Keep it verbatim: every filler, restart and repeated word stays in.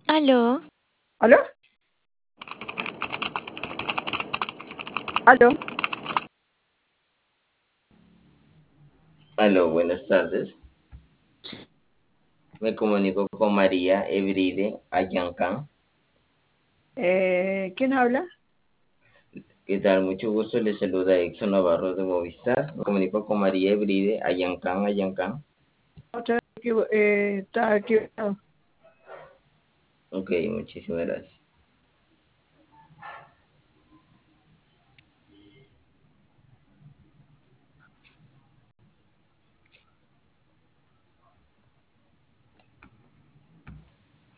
¿Aló? ¿Aló? ¿Aló? Aló, buenas tardes. Me comunico con María Evride Ayancán. Eh, ¿quién habla? ¿Qué tal? Mucho gusto. Le saluda Exxon Navarro de Movistar. Me comunico con María Evride Ayancán Ayancán. Otra vez, equivo- eh, está equivocado. Ok, muchísimas gracias.